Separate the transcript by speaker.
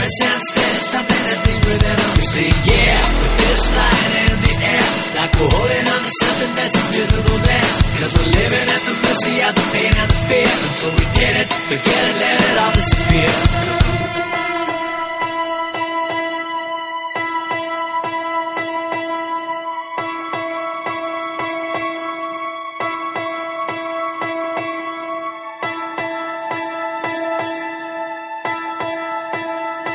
Speaker 1: it sounds steady, something that things within us. We say yeah, with this flying in the air, like we're holding on to something that's invisible there. Cause we're living at the mercy of the pain and the fear. And so we did it, forget it, let it all disappear.